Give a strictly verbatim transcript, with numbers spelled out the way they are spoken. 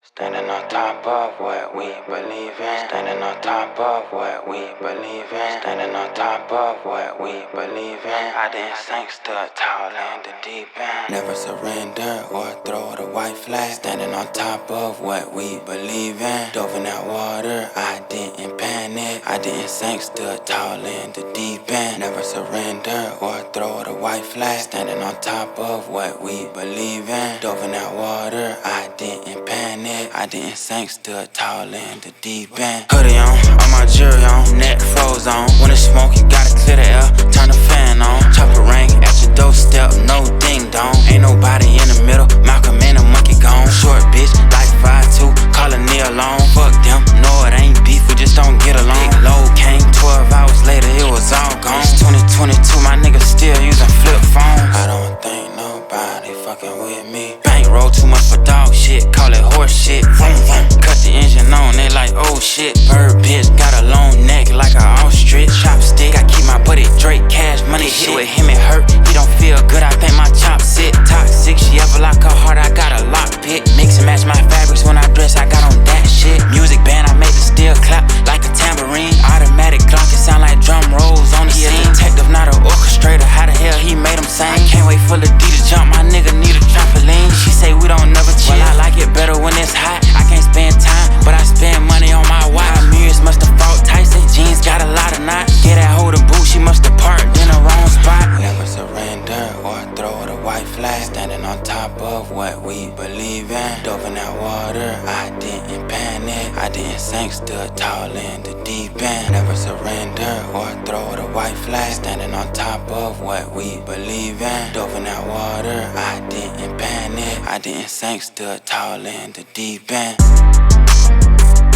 Standing on top of what we believe in. Standing on top of what we believe in. Standing on top of what we believe in. I didn't sink, stood tall in the deep end. Never surrender or throw the white flag. Standing on top of what we believe in. Dove in that water, I didn't panic. I didn't sink, stood tall in the deep end. Never surrender or throw the white flag. Standing on top of what we believe in. Dove in that water, I didn't panic. I didn't sink, stood tall in the deep end. Hoodie on, all my jewelry on, neck froze on. When it's smoke, you gotta clear the air, turn the fan on. Chopper rank at your doorstep, no ding dong. Ain't nobody in the middle, Malcolm and a monkey gone. Short bitch, like five two, callin' me alone. Fuck them, no it ain't beef, we just don't get along. Big load came, twelve hours later, it was all gone. It's twenty twenty-two, my niggas still using flip phones. I don't think nobody fucking with me. Bankroll too much for dog shit, call it horse shit. Vroom, vroom. Cut the engine on, they like oh shit. Bird bitch, got a long neck like a ostrich. Chopstick, I keep my buddy Drake cash money shit. With him it hurt, he don't feel good, I think my chop sit. Toxic, she ever lock her heart, I got a lockpick. Mix and match my fabrics when I dress, I got on that shit. Music band, I make the steel clap like a tambourine. Automatic clock, it sound like drum rolls on the scene. Detective, not an orchestrator, how the hell he made him sing? I can't wait for Lady to jump, my nigga need a trampoline. She say we don't never chill, well, I like it better when it's hot. I can't spend time, but I spend money on my watch. Mirrors must have fought Tyson, jeans got a lot of knots. Get that hold of boot, she must have parked in the wrong spot. Never surrender or throw the white flag. Standing on top of what we believe in. Dove in that water, I didn't panic. I didn't sink, stood tall in the deep end. Never surrender or throw the white flag. Standing on top of what we believe in. Dove in that water, I didn't panic. I didn't sink, stood tall in the deep end.